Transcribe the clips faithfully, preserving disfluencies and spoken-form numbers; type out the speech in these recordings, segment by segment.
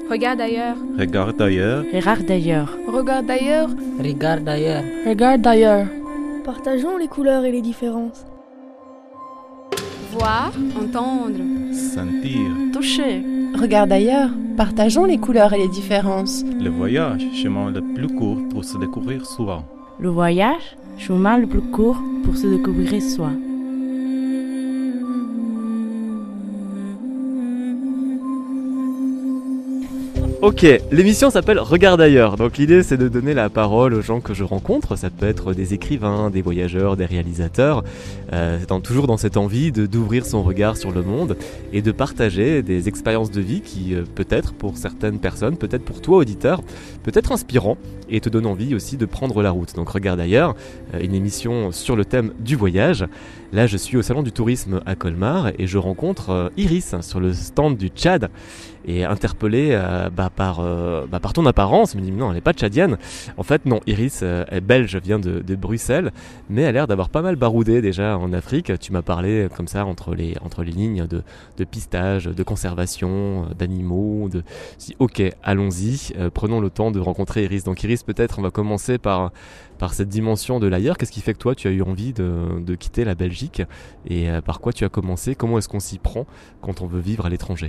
Regarde ailleurs. Regarde ailleurs. Regarde ailleurs. Regarde ailleurs. Regarde ailleurs. Regarde ailleurs. Partageons les couleurs et les différences. Voir, entendre. Sentir. Toucher. Regarde ailleurs. Partageons les couleurs et les différences. Le voyage, chemin le plus court pour se découvrir soi. Le voyage, chemin le plus court pour se découvrir soi. Ok, l'émission s'appelle Regarde ailleurs, donc l'idée c'est de donner la parole aux gens que je rencontre, ça peut être des écrivains, des voyageurs, des réalisateurs, euh, c'est dans, toujours dans cette envie de, d'ouvrir son regard sur le monde et de partager des expériences de vie qui euh, peut-être pour certaines personnes, peut-être pour toi auditeur, peut être inspirant et te donne envie aussi de prendre la route. Donc Regarde ailleurs, euh, une émission sur le thème du voyage. Là je suis au salon du tourisme à Colmar et je rencontre euh, Iris sur le stand du Tchad. Et interpellée euh, bah, par, euh, bah, par ton apparence, je me dis non, elle n'est pas tchadienne. En fait, non, Iris euh, est belge, vient de, de Bruxelles, mais elle a l'air d'avoir pas mal baroudé déjà en Afrique. Tu m'as parlé comme ça entre les, entre les lignes de, de pistage, de conservation, d'animaux. De... Je dis ok, allons-y, euh, prenons le temps de rencontrer Iris. Donc Iris, peut-être on va commencer par, par cette dimension de l'ailleurs. Qu'est-ce qui fait que toi, tu as eu envie de, de quitter la Belgique et euh, par quoi tu as commencé? Comment est-ce qu'on s'y prend quand on veut vivre à l'étranger?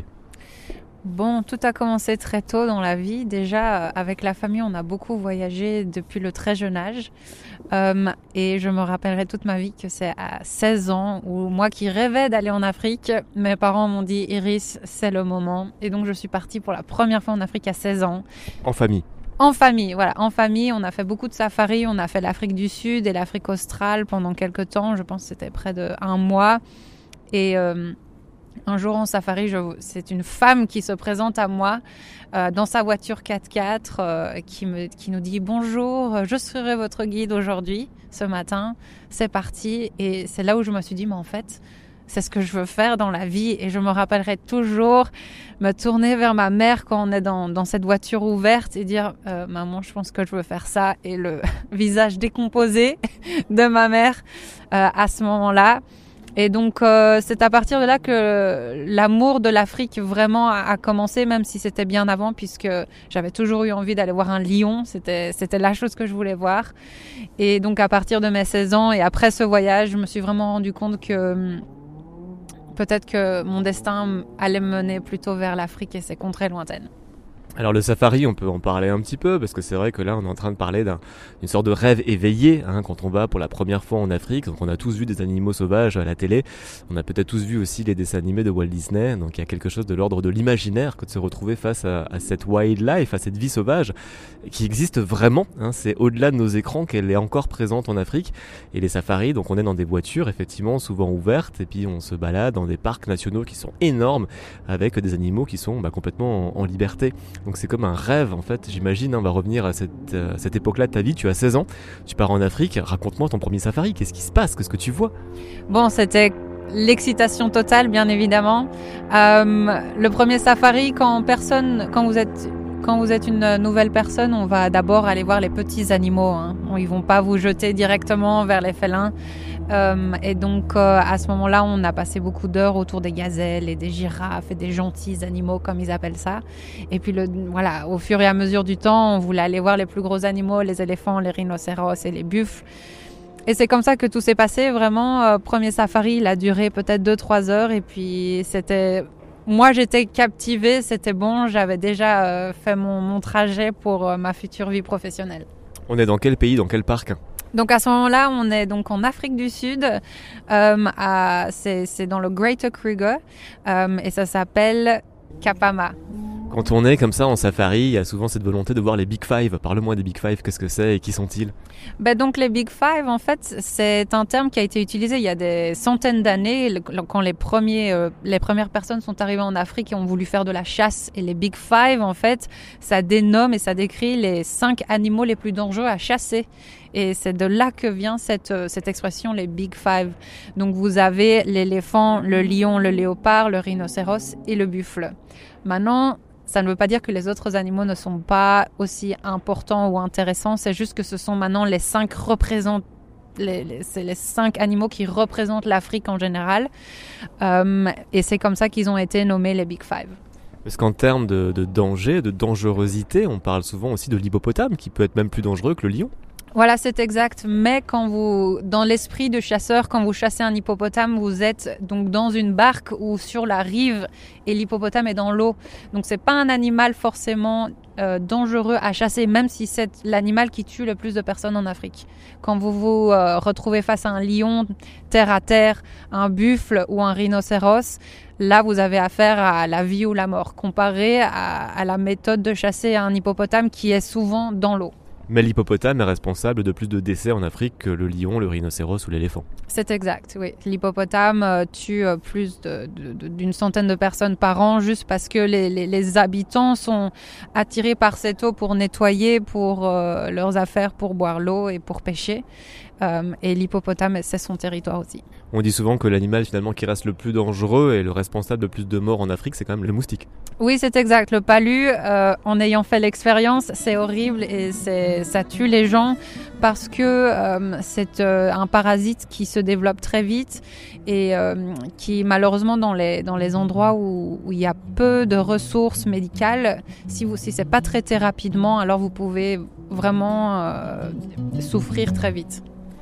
Bon, tout a commencé très tôt dans la vie. Déjà, avec la famille, on a beaucoup voyagé depuis le très jeune âge. Euh, et je me rappellerai toute ma vie que c'est à seize ans où moi qui rêvais d'aller en Afrique, mes parents m'ont dit « Iris, c'est le moment ». Et donc, je suis partie pour la première fois en Afrique à seize ans. En famille? En famille, voilà. En famille, on a fait beaucoup de safaris. On a fait l'Afrique du Sud et l'Afrique australe pendant quelques temps. Je pense que c'était près d'un mois. Et... Euh, Un jour en safari, je, c'est une femme qui se présente à moi euh, dans sa voiture quatre-quatre euh, qui, me, qui nous dit « Bonjour, je serai votre guide aujourd'hui, ce matin, c'est parti ». Et c'est là où je me suis dit « Mais en fait, c'est ce que je veux faire dans la vie ». Et je me rappellerai toujours me tourner vers ma mère quand on est dans, dans cette voiture ouverte et dire euh, « Maman, je pense que je veux faire ça ». Et le visage décomposé de ma mère euh, à ce moment-là. Et donc, euh, c'est à partir de là que l'amour de l'Afrique vraiment a, a commencé, même si c'était bien avant, puisque j'avais toujours eu envie d'aller voir un lion. C'était, c'était la chose que je voulais voir. Et donc, à partir de mes seize ans et après ce voyage, je me suis vraiment rendu compte que peut-être que mon destin allait me mener plutôt vers l'Afrique et ses contrées lointaines. Alors le safari, on peut en parler un petit peu, parce que c'est vrai que là on est en train de parler d'un, d'une sorte de rêve éveillé hein, quand on va pour la première fois en Afrique. Donc on a tous vu des animaux sauvages à la télé, on a peut-être tous vu aussi les dessins animés de Walt Disney, donc il y a quelque chose de l'ordre de l'imaginaire que de se retrouver face à, à cette wildlife, à cette vie sauvage qui existe vraiment, hein, c'est au-delà de nos écrans qu'elle est encore présente en Afrique. Et les safaris, donc on est dans des voitures effectivement souvent ouvertes, et puis on se balade dans des parcs nationaux qui sont énormes, avec des animaux qui sont bah, complètement en, en liberté. Donc c'est comme un rêve en fait, j'imagine, hein, on va revenir à cette, euh, cette époque-là de ta vie, tu as seize ans, tu pars en Afrique, raconte-moi ton premier safari, qu'est-ce qui se passe, qu'est-ce que tu vois? Bon, c'était l'excitation totale bien évidemment. Euh, le premier safari, quand personne, quand vous êtes... Quand vous êtes une nouvelle personne, on va d'abord aller voir les petits animaux. Hein. Ils ne vont pas vous jeter directement vers les félins. Euh, et donc, euh, à ce moment-là, on a passé beaucoup d'heures autour des gazelles et des girafes et des gentils animaux, comme ils appellent ça. Et puis, le, voilà, au fur et à mesure du temps, on voulait aller voir les plus gros animaux, les éléphants, les rhinocéros et les buffles. Et c'est comme ça que tout s'est passé. Vraiment, euh, premier safari, il a duré peut-être deux trois heures. Et puis, c'était... Moi, j'étais captivée, c'était bon, j'avais déjà euh, fait mon, mon trajet pour euh, ma future vie professionnelle. On est dans quel pays, dans quel parc? Donc à ce moment-là, on est donc en Afrique du Sud, euh, à, c'est, c'est dans le Greater Kruger, euh, et ça s'appelle Kapama. Quand on est comme ça en safari, il y a souvent cette volonté de voir les Big Five. Parle-moi des Big Five, qu'est-ce que c'est et qui sont-ils? Ben donc les Big Five, en fait, c'est un terme qui a été utilisé il y a des centaines d'années, quand les, premiers, euh, les premières personnes sont arrivées en Afrique et ont voulu faire de la chasse. Et les Big Five, en fait, ça dénomme et ça décrit les cinq animaux les plus dangereux à chasser. Et c'est de là que vient cette, cette expression, les Big Five. Donc vous avez l'éléphant, le lion, le léopard, le rhinocéros et le buffle. Maintenant, ça ne veut pas dire que les autres animaux ne sont pas aussi importants ou intéressants. C'est juste que ce sont maintenant les cinq représentants. Les, les, c'est les cinq animaux qui représentent l'Afrique en général. Euh, et c'est comme ça qu'ils ont été nommés les Big Five. Parce qu'en termes de, de danger, de dangerosité, on parle souvent aussi de l'hippopotame, qui peut être même plus dangereux que le lion. Voilà, c'est exact. Mais quand vous, dans l'esprit de chasseur, quand vous chassez un hippopotame, vous êtes donc dans une barque ou sur la rive et l'hippopotame est dans l'eau. Donc c'est pas un animal forcément euh, dangereux à chasser, même si c'est l'animal qui tue le plus de personnes en Afrique. Quand vous vous euh, retrouvez face à un lion terre à terre, un buffle ou un rhinocéros, là vous avez affaire à la vie ou la mort, comparé à, à la méthode de chasser un hippopotame qui est souvent dans l'eau. Mais l'hippopotame est responsable de plus de décès en Afrique que le lion, le rhinocéros ou l'éléphant. C'est exact, oui. L'hippopotame euh, tue euh, plus de, de, de, d'une centaine de personnes par an juste parce que les, les, les habitants sont attirés par cette eau pour nettoyer, pour euh, leurs affaires, pour boire l'eau et pour pêcher. Euh, et l'hippopotame, c'est son territoire aussi. On dit souvent que l'animal finalement qui reste le plus dangereux et le responsable de plus de morts en Afrique, c'est quand même le moustique. Oui, c'est exact. Le palu, euh, en ayant fait l'expérience, c'est horrible et c'est, ça tue les gens parce que euh, c'est euh, un parasite qui se développe très vite et euh, qui malheureusement dans les, dans les endroits où, où il y a peu de ressources médicales, si, vous, si c'est pas traité rapidement, alors vous pouvez vraiment euh, souffrir très vite.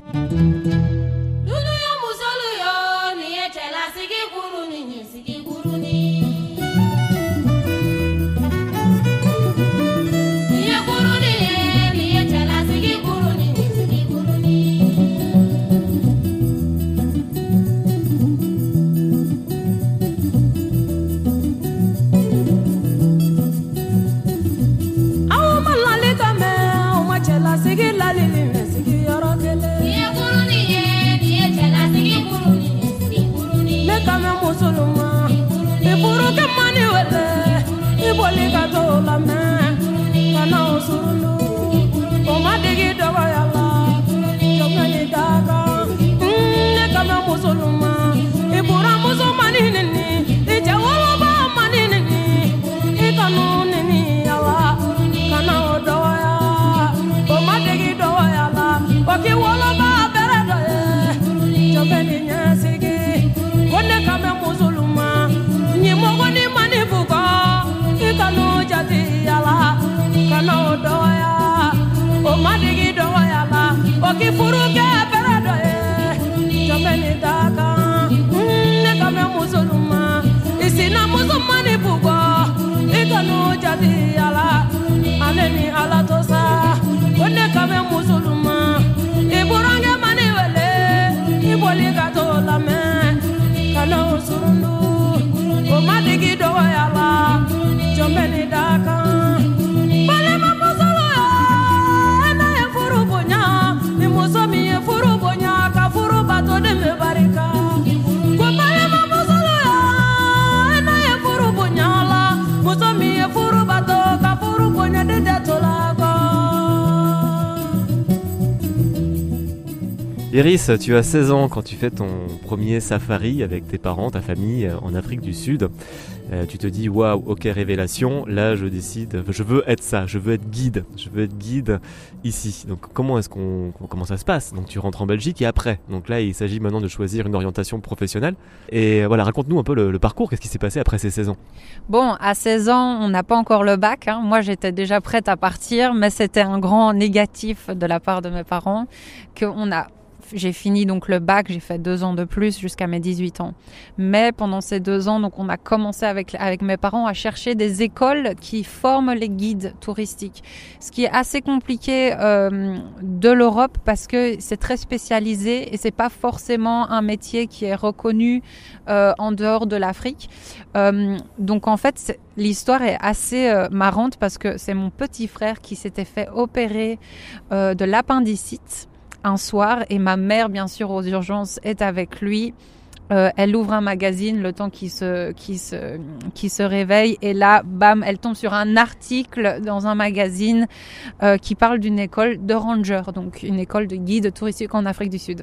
Iris, tu as seize ans quand tu fais ton premier safari avec tes parents, ta famille en Afrique du Sud. Euh, tu te dis waouh, ok, révélation, là je décide, je veux être ça, je veux être guide, je veux être guide ici. Donc comment est-ce qu'on, comment ça se passe? Donc tu rentres en Belgique et après. Donc là il s'agit maintenant de choisir une orientation professionnelle. Et voilà, raconte-nous un peu le, le parcours, qu'est-ce qui s'est passé après ces seize ans? Bon, à seize ans, on n'a pas encore le bac. Hein. Moi j'étais déjà prête à partir, mais c'était un grand négatif de la part de mes parents qu'on a. J'ai fini donc le bac, j'ai fait deux ans de plus jusqu'à mes dix-huit ans. Mais pendant ces deux ans, donc on a commencé avec, avec mes parents à chercher des écoles qui forment les guides touristiques. Ce qui est assez compliqué euh, de l'Europe parce que c'est très spécialisé et c'est pas forcément un métier qui est reconnu euh, en dehors de l'Afrique. Euh, donc en fait, c'est, l'histoire est assez euh, marrante parce que c'est mon petit frère qui s'était fait opérer euh, de l'appendicite un soir et ma mère, bien sûr, aux urgences, est avec lui. Euh, elle ouvre un magazine le temps qu'il se, qu'il se, qu'il se réveille et là, bam, elle tombe sur un article dans un magazine euh, qui parle d'une école de ranger, donc une école de guide touristique en Afrique du Sud.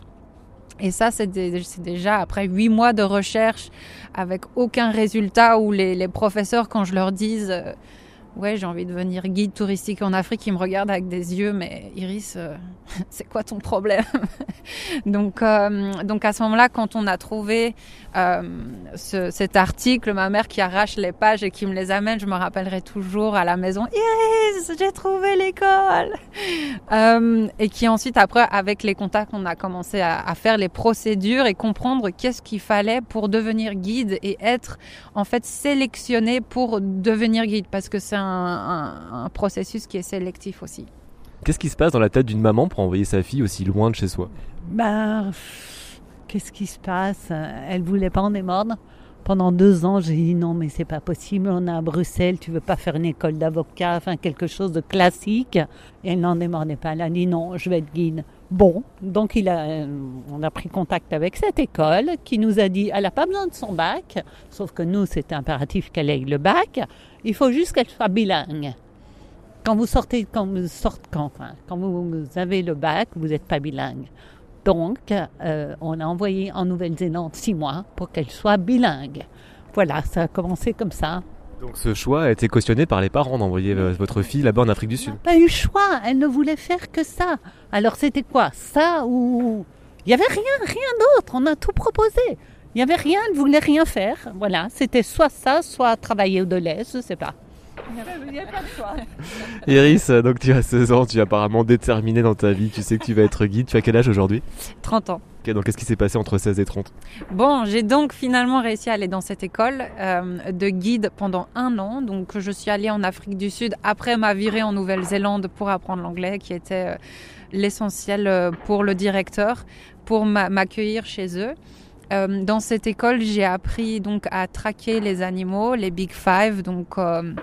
Et ça, c'est, des, c'est déjà après huit mois de recherche avec aucun résultat où les, les professeurs, quand je leur dis... Euh, ouais, j'ai envie de devenir guide touristique en Afrique, ils me regardent avec des yeux, mais Iris, euh, c'est quoi ton problème? donc, euh, donc à ce moment-là, quand on a trouvé euh, ce, cet article, ma mère qui arrache les pages et qui me les amène, je me rappellerai toujours à la maison, Iris, j'ai trouvé l'école. euh, et qui ensuite, après, avec les contacts, on a commencé à, à faire les procédures et comprendre qu'est-ce qu'il fallait pour devenir guide et être en fait sélectionné pour devenir guide, parce que c'est un, un, un processus qui est sélectif aussi. Qu'est-ce qui se passe dans la tête d'une maman pour envoyer sa fille aussi loin de chez soi? Ben, qu'est-ce qui se passe? Elle voulait pas en démordre. Pendant deux ans, j'ai dit non, mais c'est pas possible. On est à Bruxelles, tu veux pas faire une école d'avocat, enfin quelque chose de classique. Et elle n'en démordait pas. Elle a dit non, je vais être guide. Bon, donc il a, on a pris contact avec cette école qui nous a dit elle n'a pas besoin de son bac, sauf que nous, c'était impératif qu'elle ait le bac. Il faut juste qu'elle soit bilingue. Quand vous sortez, quand vous sortez, quand, enfin, quand vous, vous avez le bac, vous n'êtes pas bilingue. Donc, euh, on a envoyé en Nouvelle-Zélande six mois pour qu'elle soit bilingue. Voilà, ça a commencé comme ça. Donc ce choix a été cautionné par les parents d'envoyer euh, votre fille là-bas en Afrique du Sud. Pas eu le choix, elle ne voulait faire que ça. Alors c'était quoi? Ça ou... Il n'y avait rien, rien d'autre, on a tout proposé. Il n'y avait rien, elle ne voulait rien faire. Voilà, c'était soit ça, soit travailler au Deleuze, je ne sais pas. Il n'y avait pas de choix. Iris, donc tu as seize ans, tu es apparemment déterminée dans ta vie, tu sais que tu vas être guide. Tu as quel âge aujourd'hui? trente ans. Ok, donc qu'est-ce qui s'est passé entre seize et trente? Bon, j'ai donc finalement réussi à aller dans cette école euh, de guide pendant un an. Donc je suis allée en Afrique du Sud après ma virée en Nouvelle-Zélande pour apprendre l'anglais, qui était euh, l'essentiel euh, pour le directeur, pour m'a- m'accueillir chez eux. Euh, dans cette école, j'ai appris donc à traquer les animaux, les Big Five, donc euh,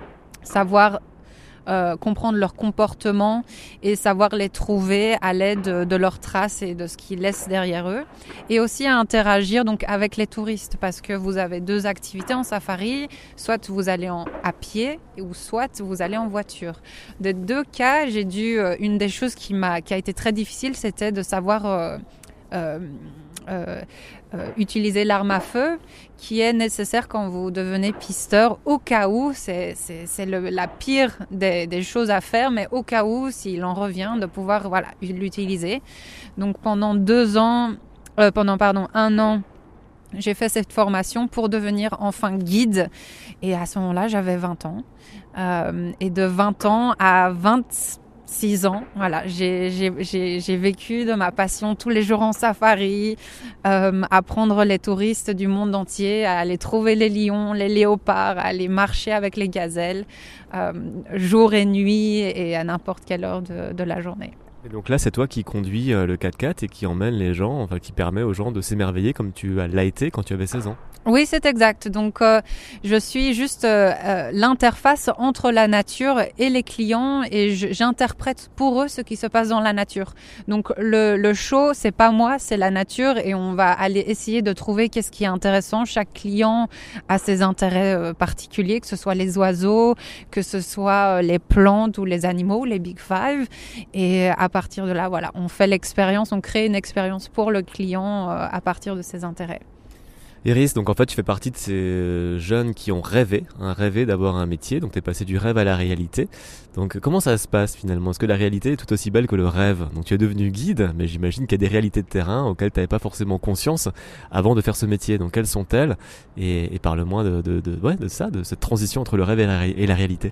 savoir euh, comprendre leur comportement et savoir les trouver à l'aide de, de leurs traces et de ce qu'ils laissent derrière eux. Et aussi à interagir donc avec les touristes, parce que vous avez deux activités en safari, soit vous allez en, à pied ou soit vous allez en voiture. Des deux cas, j'ai dû, euh, une des choses qui m'a, qui a été très difficile, c'était de savoir euh, euh, Euh, euh, utiliser l'arme à feu qui est nécessaire quand vous devenez pisteur au cas où, c'est, c'est, c'est le, la pire des, des choses à faire, mais au cas où, s'il en revient, de pouvoir voilà, l'utiliser. Donc pendant deux ans, euh, pendant pardon, un an, j'ai fait cette formation pour devenir enfin guide. Et à ce moment-là, j'avais vingt ans. Euh, et de vingt ans à vingt Six ans, voilà, j'ai, j'ai, j'ai, j'ai vécu de ma passion tous les jours en safari, euh, à prendre les touristes du monde entier, à aller trouver les lions, les léopards, à aller marcher avec les gazelles, euh, jour et nuit et à n'importe quelle heure de, de la journée. Et donc là, c'est toi qui conduis euh, le quatre-quatre et qui emmène les gens, enfin qui permet aux gens de s'émerveiller comme tu l'as été quand tu avais seize ans. Oui, c'est exact. Donc, euh, je suis juste euh, euh, l'interface entre la nature et les clients et je, j'interprète pour eux ce qui se passe dans la nature. Donc, le, le show, c'est pas moi, c'est la nature et on va aller essayer de trouver qu'est-ce qui est intéressant. Chaque client a ses intérêts euh, particuliers, que ce soit les oiseaux, que ce soit euh, les plantes ou les animaux, les Big Five. Et à partir de là, voilà, on fait l'expérience, on crée une expérience pour le client euh, à partir de ses intérêts. Iris, donc en fait tu fais partie de ces jeunes qui ont rêvé, hein, rêvé d'avoir un métier, donc tu es passé du rêve à la réalité. Donc comment ça se passe finalement? Est-ce que la réalité est tout aussi belle que le rêve? Donc tu es devenu guide, mais j'imagine qu'il y a des réalités de terrain auxquelles tu n'avais pas forcément conscience avant de faire ce métier. Donc quelles sont-elles? Et, et parle-moi de, de, de, ouais, de ça, de cette transition entre le rêve et la, ré- et la réalité.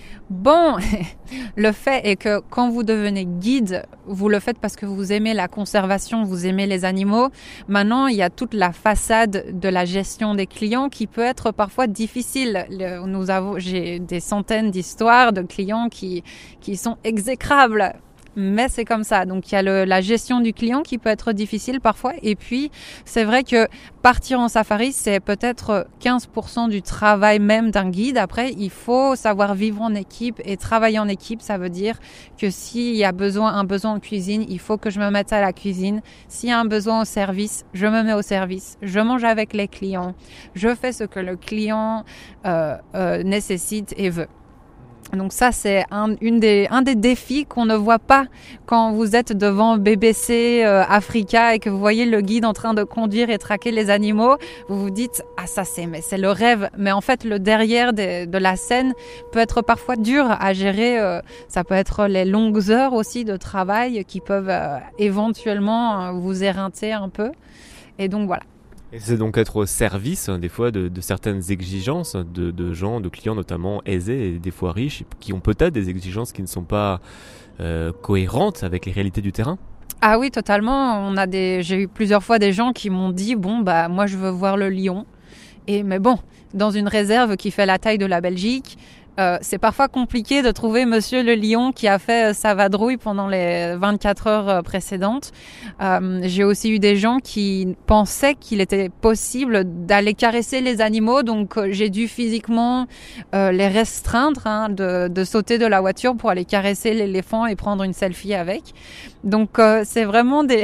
Bon, le fait est que quand vous devenez guide, vous le faites parce que vous aimez la conservation, vous aimez les animaux. Maintenant, il y a toute la façade de la gestion des clients qui peut être parfois difficile. Le, nous avons, j'ai des centaines d'histoires de clients qui, qui sont exécrables. Mais c'est comme ça. Donc, il y a le, la gestion du client qui peut être difficile parfois. Et puis, c'est vrai que partir en safari, c'est peut-être quinze pour cent du travail même d'un guide. Après, il faut savoir vivre en équipe et travailler en équipe. Ça veut dire que s'il y a besoin, un besoin en cuisine, il faut que je me mette à la cuisine. S'il y a un besoin au service, je me mets au service. Je mange avec les clients. Je fais ce que le client euh, euh, nécessite et veut. Donc ça, c'est un, une des, un des défis qu'on ne voit pas quand vous êtes devant B B C euh, Africa et que vous voyez le guide en train de conduire et traquer les animaux. Vous vous dites « Ah, ça, c'est, mais c'est le rêve ». Mais en fait, le derrière de, de la scène peut être parfois dur à gérer. Euh, ça peut être les longues heures aussi de travail qui peuvent euh, éventuellement euh, vous éreinter un peu. Et donc, voilà. Et c'est donc être au service, des fois, de, de certaines exigences de, de gens, de clients notamment aisés et des fois riches, qui ont peut-être des exigences qui ne sont pas euh, cohérentes avec les réalités du terrain. Ah oui, totalement. On a des, j'ai eu plusieurs fois des gens qui m'ont dit, bon, bah, moi, je veux voir le lion. Et, mais bon, dans une réserve qui fait la taille de la Belgique, Euh, c'est parfois compliqué de trouver Monsieur le Lion qui a fait euh, sa vadrouille pendant les vingt-quatre heures euh, précédentes. Euh, j'ai aussi eu des gens qui pensaient qu'il était possible d'aller caresser les animaux, donc euh, j'ai dû physiquement euh, les restreindre hein, de, de sauter de la voiture pour aller caresser l'éléphant et prendre une selfie avec. Donc euh, c'est vraiment des,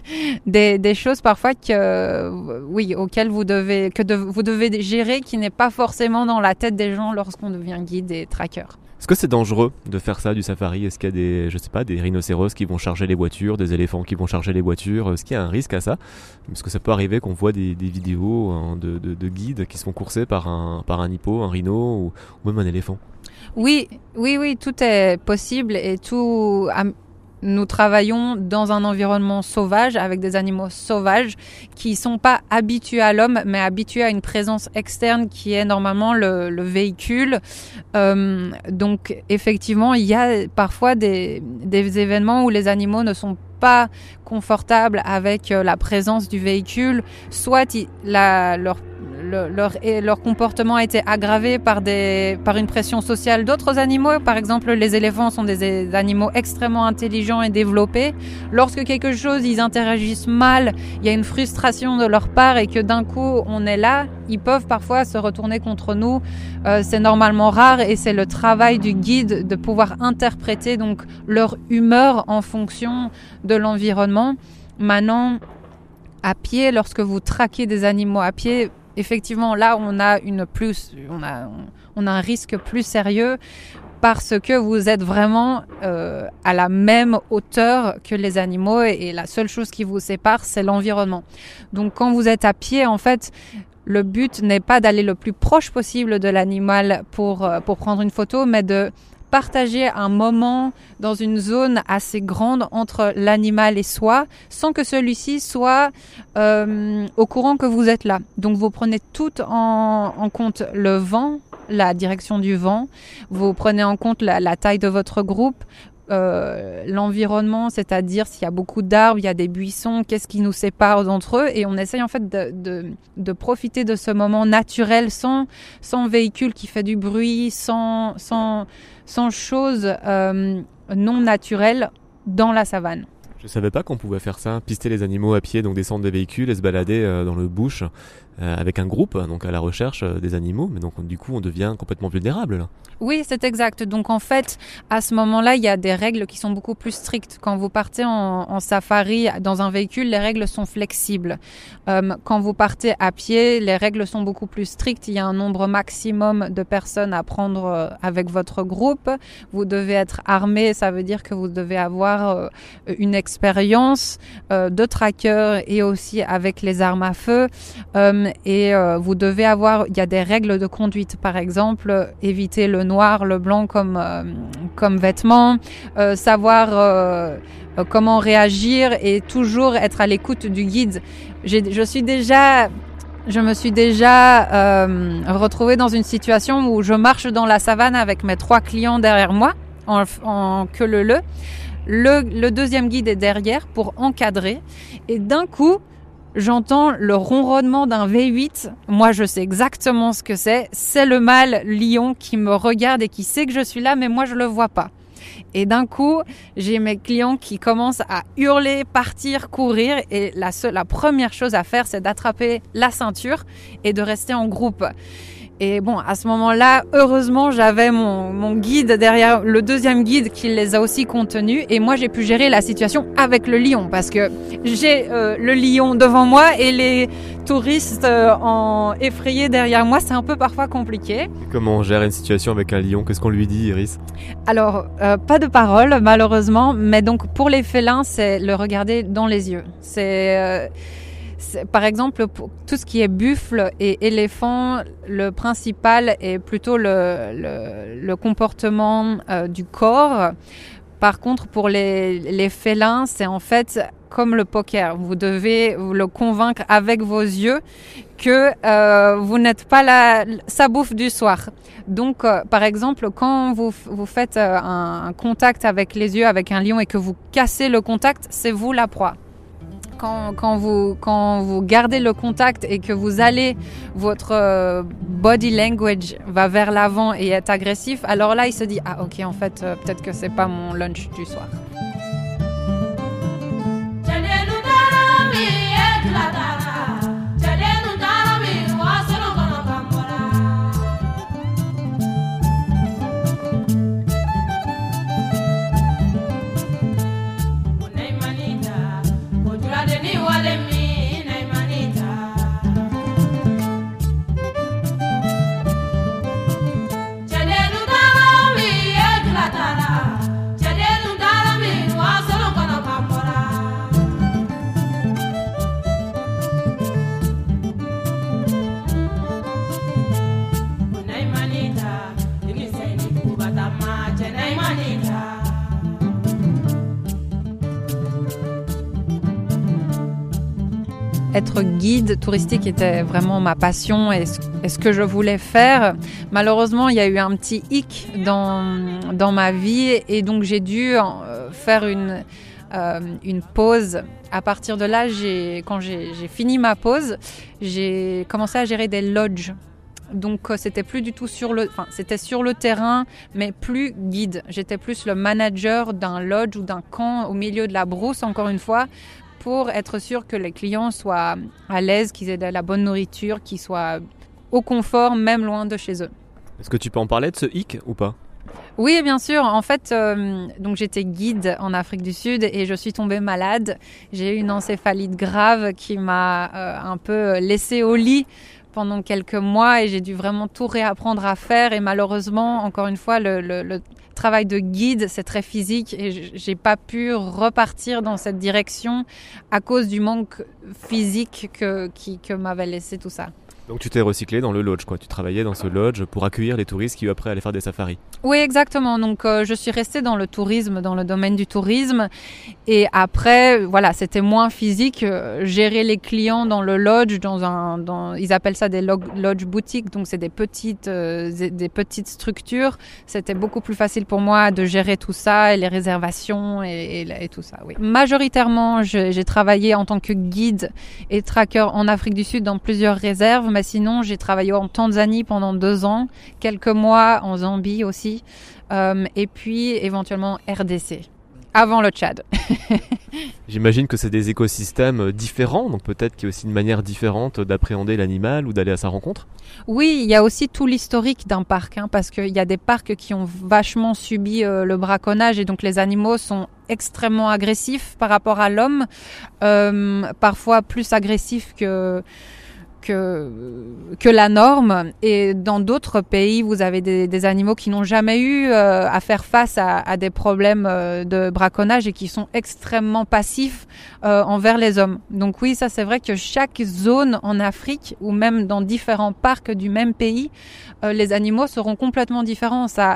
des des choses parfois que euh, oui auxquelles vous devez que de, vous devez gérer, qui n'est pas forcément dans la tête des gens lorsqu'on devient guide des trackers. Est-ce que c'est dangereux de faire ça du safari ? Est-ce qu'il y a des, je sais pas, des rhinocéros qui vont charger les voitures, des éléphants qui vont charger les voitures ? Est-ce qu'il y a un risque à ça ? Parce que ça peut arriver qu'on voit des, des vidéos hein, de, de, de guides qui se font courser par un, par un hippo, un rhino ou, ou même un éléphant. Oui, oui, oui, tout est possible et tout. Nous travaillons dans un environnement sauvage avec des animaux sauvages qui sont pas habitués à l'homme, mais habitués à une présence externe qui est normalement le, le véhicule. Euh, donc effectivement, il y a parfois des, des événements où les animaux ne sont pas confortables avec la présence du véhicule, soit la, leur Le, leur, leur comportement a été aggravé par, des, par une pression sociale d'autres animaux. Par exemple, les éléphants sont des, des animaux extrêmement intelligents et développés. Lorsque quelque chose, ils interagissent mal, il y a une frustration de leur part et que d'un coup, on est là, ils peuvent parfois se retourner contre nous. Euh, c'est normalement rare et c'est le travail du guide de pouvoir interpréter donc leur humeur en fonction de l'environnement. Maintenant, à pied, lorsque vous traquez des animaux à pied, effectivement, là, on a une plus, on a, on a un risque plus sérieux parce que vous êtes vraiment euh, à la même hauteur que les animaux et, et la seule chose qui vous sépare, c'est l'environnement. Donc, quand vous êtes à pied, en fait, le but n'est pas d'aller le plus proche possible de l'animal pour pour prendre une photo, mais de partager un moment dans une zone assez grande entre l'animal et soi, sans que celui-ci soit euh, au courant que vous êtes là. Donc vous prenez tout en, en compte le vent, la direction du vent, vous prenez en compte la, la taille de votre groupe, euh, l'environnement, c'est-à-dire s'il y a beaucoup d'arbres, il y a des buissons, qu'est-ce qui nous sépare d'entre eux, et on essaye en fait de, de, de profiter de ce moment naturel sans, sans véhicule qui fait du bruit, sans, sans, sans choses euh, non naturelles dans la savane. Je savais pas qu'on pouvait faire ça, pister les animaux à pied, donc descendre des véhicules et se balader euh, dans le bush euh, avec un groupe, donc à la recherche euh, des animaux, mais donc du coup on devient complètement vulnérable là. Oui, c'est exact. Donc en fait, à ce moment-là, il y a des règles qui sont beaucoup plus strictes. Quand vous partez en, en safari dans un véhicule, les règles sont flexibles. Euh, quand vous partez à pied, les règles sont beaucoup plus strictes. Il y a un nombre maximum de personnes à prendre euh, avec votre groupe. Vous devez être armé, ça veut dire que vous devez avoir euh, une expérience euh, de tracker et aussi avec les armes à feu. Euh, et euh, vous devez avoir, il y a des règles de conduite, par exemple, éviter le noir, le blanc comme euh, comme vêtements, euh, savoir euh, comment réagir et toujours être à l'écoute du guide. J'ai, je suis déjà Je me suis déjà euh, retrouvée dans une situation où je marche dans la savane avec mes trois clients derrière moi en, en queue leu-leu. Le, le deuxième guide est derrière pour encadrer et d'un coup j'entends le ronronnement d'un V huit. Moi, je sais exactement ce que c'est. C'est le mâle lion qui me regarde et qui sait que je suis là, mais moi, je le vois pas. Et d'un coup, j'ai mes clients qui commencent à hurler, partir, courir. Et la, seule, la première chose à faire, c'est d'attraper la ceinture et de rester en groupe. Et bon, à ce moment-là, heureusement, j'avais mon, mon guide derrière, le deuxième guide qui les a aussi contenus. Et moi, j'ai pu gérer la situation avec le lion parce que j'ai euh, le lion devant moi et les touristes euh, en effrayés derrière moi. C'est un peu parfois compliqué. Comment on gère une situation avec un lion? Qu'est-ce qu'on lui dit, Iris? Alors, euh, pas de parole, malheureusement. Mais donc, pour les félins, c'est le regarder dans les yeux. C'est... Euh, C'est, par exemple, pour tout ce qui est buffle et éléphant, le principal est plutôt le, le, le comportement euh, du corps. Par contre, pour les, les félins, c'est en fait comme le poker. Vous devez le convaincre avec vos yeux que euh, vous n'êtes pas la, sa bouffe du soir. Donc, euh, par exemple, quand vous, vous faites euh, un, un contact avec les yeux, avec un lion, et que vous cassez le contact, c'est vous la proie. Quand, quand, vous, quand vous gardez le contact et que vous allez, votre euh, body language va vers l'avant et est agressif, alors là, il se dit « Ah ok, en fait, euh, peut-être que c'est pas mon lunch du soir. » Être guide touristique était vraiment ma passion et ce que je voulais faire. Malheureusement, il y a eu un petit hic dans, dans ma vie et donc j'ai dû faire une, euh, une pause. À partir de là, j'ai, quand j'ai, j'ai fini ma pause, j'ai commencé à gérer des lodges. Donc c'était plus du tout sur le, enfin c'était sur le terrain, mais plus guide. J'étais plus le manager d'un lodge ou d'un camp au milieu de la brousse, encore une fois, pour être sûr que les clients soient à l'aise, qu'ils aient de la bonne nourriture, qu'ils soient au confort, même loin de chez eux. Est-ce que tu peux en parler de ce hic ou pas? Oui, bien sûr. En fait, euh, donc j'étais guide en Afrique du Sud et je suis tombée malade. J'ai eu une encéphalite grave qui m'a euh, un peu laissée au lit pendant quelques mois et j'ai dû vraiment tout réapprendre à faire. Et malheureusement, encore une fois, le, le, le travail de guide, c'est très physique et j'ai pas pu repartir dans cette direction à cause du manque physique que, qui, que m'avait laissé tout ça. Donc tu t'es recyclé dans le lodge, quoi. Tu travaillais dans ce lodge pour accueillir les touristes qui après allaient faire des safaris. Oui, exactement. Donc euh, je suis restée dans le tourisme, dans le domaine du tourisme. Et après, voilà, c'était moins physique. Euh, gérer les clients dans le lodge, dans un, dans, ils appellent ça des lodge, lodge boutiques. Donc c'est des petites, euh, des petites structures. C'était beaucoup plus facile pour moi de gérer tout ça et les réservations et, et, et tout ça. Oui. Majoritairement, je, j'ai travaillé en tant que guide et tracker en Afrique du Sud dans plusieurs réserves. Mais sinon, j'ai travaillé en Tanzanie pendant deux ans, quelques mois en Zambie aussi, euh, et puis éventuellement R D C, avant le Tchad. J'imagine que c'est des écosystèmes différents, donc peut-être qu'il y a aussi une manière différente d'appréhender l'animal ou d'aller à sa rencontre. Oui, il y a aussi tout l'historique d'un parc, hein, parce qu'il y a des parcs qui ont vachement subi euh, le braconnage et donc les animaux sont extrêmement agressifs par rapport à l'homme, euh, parfois plus agressifs que... Que, que la norme. Et dans d'autres pays, vous avez des, des animaux qui n'ont jamais eu euh, à faire face à, à des problèmes euh, de braconnage et qui sont extrêmement passifs euh, envers les hommes. Donc oui, ça c'est vrai que chaque zone en Afrique ou même dans différents parcs du même pays, euh, les animaux seront complètement différents. Ça,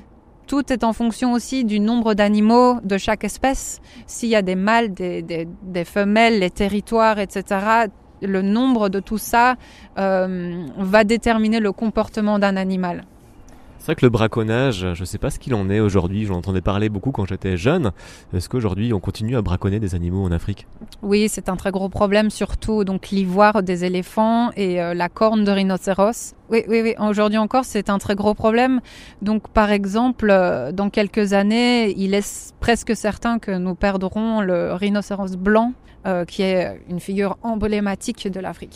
tout est en fonction aussi du nombre d'animaux de chaque espèce. S'il y a des mâles, des, des, des femelles, les territoires, et cetera, le nombre de tout ça euh, va déterminer le comportement d'un animal. C'est vrai que le braconnage, je ne sais pas ce qu'il en est aujourd'hui, j'en entendais parler beaucoup quand j'étais jeune. Est-ce qu'aujourd'hui on continue à braconner des animaux en Afrique? Oui, c'est un très gros problème, surtout donc l'ivoire des éléphants et euh, la corne de rhinocéros. Oui, oui, oui. Aujourd'hui encore, c'est un très gros problème. Donc, par exemple, euh, dans quelques années, il est presque certain que nous perdrons le rhinocéros blanc, euh, qui est une figure emblématique de l'Afrique.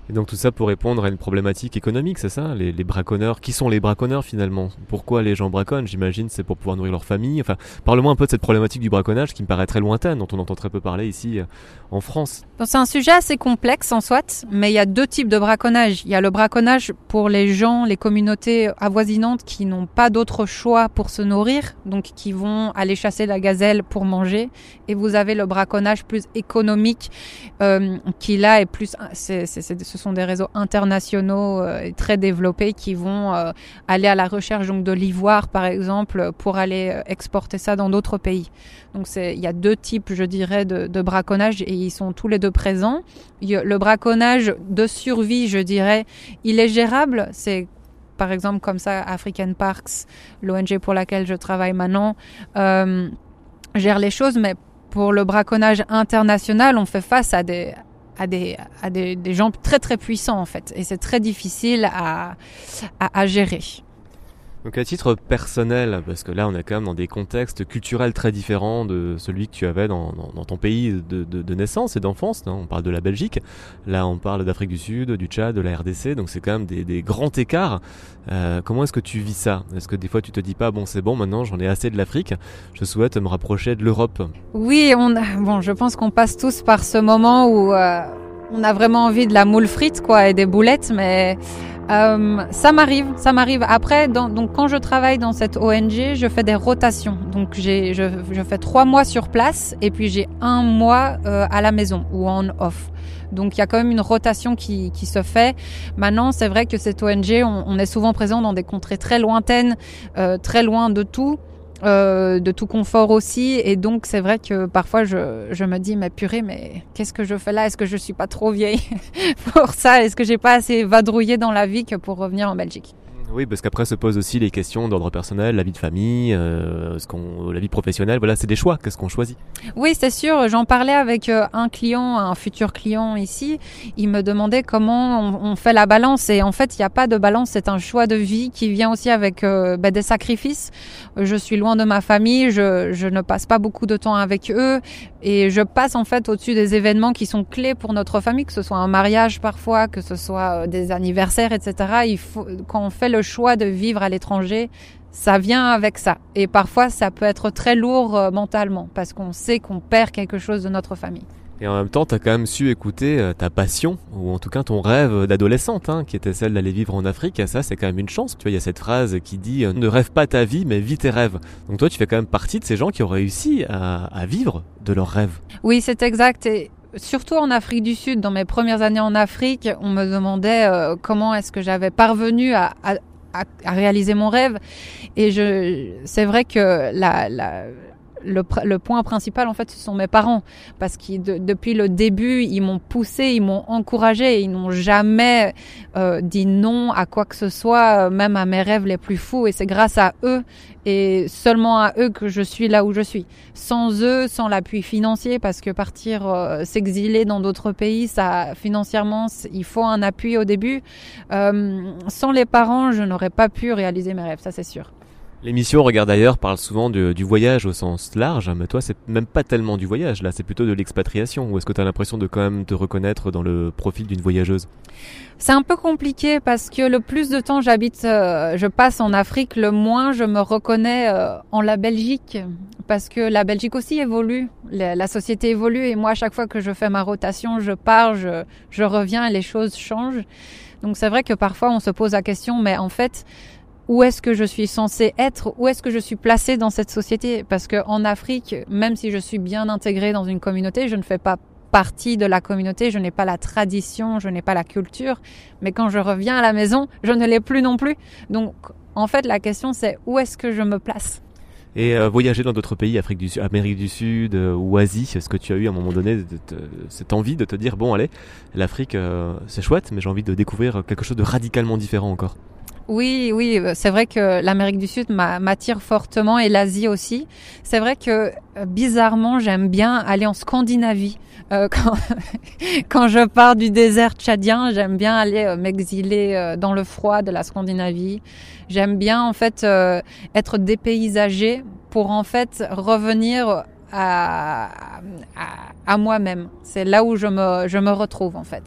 Et donc tout ça pour répondre à une problématique économique, c'est ça, les, les braconneurs. Qui sont les braconneurs finalement? Pourquoi les gens braconnent? J'imagine c'est pour pouvoir nourrir leur famille. Enfin, parle-moi un peu de cette problématique du braconnage qui me paraît très lointaine, dont on entend très peu parler ici euh, en France. Bon, c'est un sujet assez complexe en soit, mais il y a deux types de braconnage. Il y a le braconnage pour les gens, les communautés avoisinantes qui n'ont pas d'autre choix pour se nourrir, donc qui vont aller chasser la gazelle pour manger. Et vous avez le braconnage plus économique euh, qui là est plus... C'est, c'est, c'est, ce sont des réseaux internationaux euh, et très développés qui vont euh, aller à la recherche donc, de l'ivoire par exemple pour aller euh, exporter ça dans d'autres pays. Donc c'est, il y a deux types je dirais de, de braconnage et ils sont tous les deux présents. Il y a le braconnage de survie je dirais, il est gérable, c'est par exemple comme ça African Parks, l'O N G pour laquelle je travaille maintenant, euh, gère les choses, mais pour le braconnage international on fait face à des à des à des, des gens très très puissants en fait et c'est très difficile à, à à gérer. Donc à titre personnel, parce que là on est quand même dans des contextes culturels très différents de celui que tu avais dans, dans, dans ton pays de, de, de naissance et d'enfance, hein. On parle de la Belgique, là on parle d'Afrique du Sud, du Tchad, de la R D C, donc c'est quand même des, des grands écarts. Euh, comment est-ce que tu vis ça? Est-ce que des fois tu te dis pas bon c'est bon maintenant j'en ai assez de l'Afrique, je souhaite me rapprocher de l'Europe? Oui, on a, bon je pense qu'on passe tous par ce moment où euh, on a vraiment envie de la moule frite quoi et des boulettes, mais Euh, ça m'arrive, ça m'arrive. Après, dans, donc quand je travaille dans cette O N G, je fais des rotations. Donc j'ai, je, je fais trois mois sur place et puis j'ai un mois euh, à la maison ou en off. Donc il y a quand même une rotation qui, qui se fait. Maintenant, c'est vrai que cette O N G, on, on est souvent présent dans des contrées très lointaines, euh, très loin de tout. Euh, de tout confort aussi et donc c'est vrai que parfois je, je me dis mais purée mais qu'est-ce que je fais là, est-ce que je suis pas trop vieille pour ça, est-ce que j'ai pas assez vadrouillé dans la vie que pour revenir en Belgique? Oui, parce qu'après se posent aussi les questions d'ordre personnel, la vie de famille, euh, ce qu'on, la vie professionnelle. Voilà, c'est des choix. Qu'est-ce qu'on choisit? Oui, c'est sûr. J'en parlais avec un client, un futur client ici. Il me demandait comment on, on fait la balance. Et en fait, il n'y a pas de balance. C'est un choix de vie qui vient aussi avec euh, bah, des sacrifices. Je suis loin de ma famille. Je, je ne passe pas beaucoup de temps avec eux. Et je passe en fait au-dessus des événements qui sont clés pour notre famille, que ce soit un mariage parfois, que ce soit des anniversaires, et cetera. Il faut, quand on fait le choix de vivre à l'étranger, ça vient avec ça. Et parfois, ça peut être très lourd euh, mentalement parce qu'on sait qu'on perd quelque chose de notre famille. Et en même temps, tu as quand même su écouter euh, ta passion, ou en tout cas ton rêve d'adolescente, hein, qui était celle d'aller vivre en Afrique. Et ça, c'est quand même une chance. Tu vois, il y a cette phrase qui dit euh, « Ne rêve pas ta vie, mais vis tes rêves ». Donc toi, tu fais quand même partie de ces gens qui ont réussi à, à vivre de leurs rêves. Oui, c'est exact. Et surtout en Afrique du Sud, dans mes premières années en Afrique, on me demandait euh, comment est-ce que j'avais parvenu à, à, à, à réaliser mon rêve. Et je, c'est vrai que la... la Le, le point principal, en fait, ce sont mes parents. Parce que de, depuis le début, ils m'ont poussé, ils m'ont encouragé. Ils n'ont jamais euh, dit non à quoi que ce soit, même à mes rêves les plus fous. Et c'est grâce à eux et seulement à eux que je suis là où je suis. Sans eux, sans l'appui financier, parce que partir euh, s'exiler dans d'autres pays, ça financièrement, il faut un appui au début. Euh, sans les parents, je n'aurais pas pu réaliser mes rêves, ça c'est sûr. L'émission Regarde ailleurs parle souvent de, du voyage au sens large, mais toi c'est même pas tellement du voyage, là c'est plutôt de l'expatriation. Ou est-ce que tu as l'impression de quand même te reconnaître dans le profil d'une voyageuse? C'est un peu compliqué parce que le plus de temps j'habite, euh, je passe en Afrique, le moins je me reconnais euh, en la Belgique. Parce que la Belgique aussi évolue, la, la société évolue et moi à chaque fois que je fais ma rotation, je pars, je, je reviens et les choses changent. Donc c'est vrai que parfois on se pose la question, mais en fait... Où est-ce que je suis censée être? Où est-ce que je suis placée dans cette société? Parce que en Afrique, même si je suis bien intégrée dans une communauté, je ne fais pas partie de la communauté, je n'ai pas la tradition, je n'ai pas la culture. Mais quand je reviens à la maison, je ne l'ai plus non plus. Donc, en fait, la question, c'est où est-ce que je me place? Et euh, voyager dans d'autres pays, Afrique du Sud, Amérique du Sud euh, ou Asie, est-ce que tu as eu à un moment donné de te, cette envie de te dire, bon allez, l'Afrique, euh, c'est chouette, mais j'ai envie de découvrir quelque chose de radicalement différent encore? Oui, oui, c'est vrai que l'Amérique du Sud m'attire fortement et l'Asie aussi. C'est vrai que bizarrement, j'aime bien aller en Scandinavie. Euh, quand, quand je pars du désert tchadien, j'aime bien aller euh, m'exiler euh, dans le froid de la Scandinavie. J'aime bien en fait euh, être dépaysagée pour en fait revenir à, à, à moi-même. C'est là où je me, je me retrouve en fait.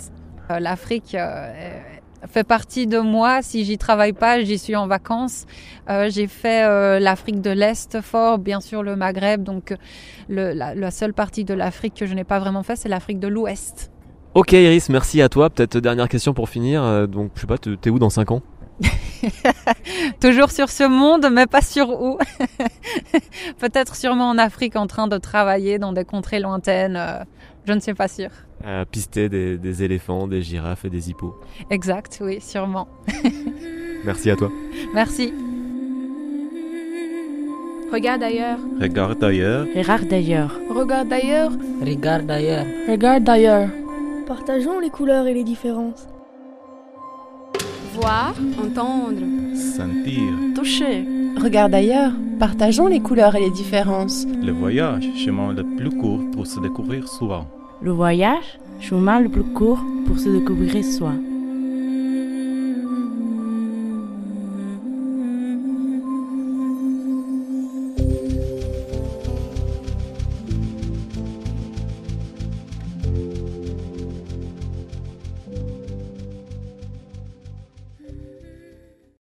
Euh, L'Afrique euh, fait partie de moi. Si j'y travaille pas, j'y suis en vacances. Euh, j'ai fait euh, l'Afrique de l'Est fort, bien sûr le Maghreb. Donc le, la, la seule partie de l'Afrique que je n'ai pas vraiment fait, c'est l'Afrique de l'Ouest. Ok Iris, merci à toi. Peut-être dernière question pour finir. Euh, donc je sais pas, t'es où dans cinq ans? Toujours sur ce monde, mais pas sur où. Peut-être sûrement en Afrique en train de travailler dans des contrées lointaines. Euh, je ne suis pas sûre. Euh, pister des, des éléphants, des girafes et des hippos. Exact, oui, sûrement. Merci à toi. Merci. Regarde ailleurs. Regarde ailleurs. Regarde d'ailleurs. Regarde d'ailleurs. Regarde ailleurs. Regarde d'ailleurs. Partageons les couleurs et les différences. Voir, entendre. Sentir. Toucher. Regarde ailleurs. Partageons les couleurs et les différences. Le voyage, chemin le plus court pour se découvrir soi. Le voyage, chemin le plus court pour se découvrir soi.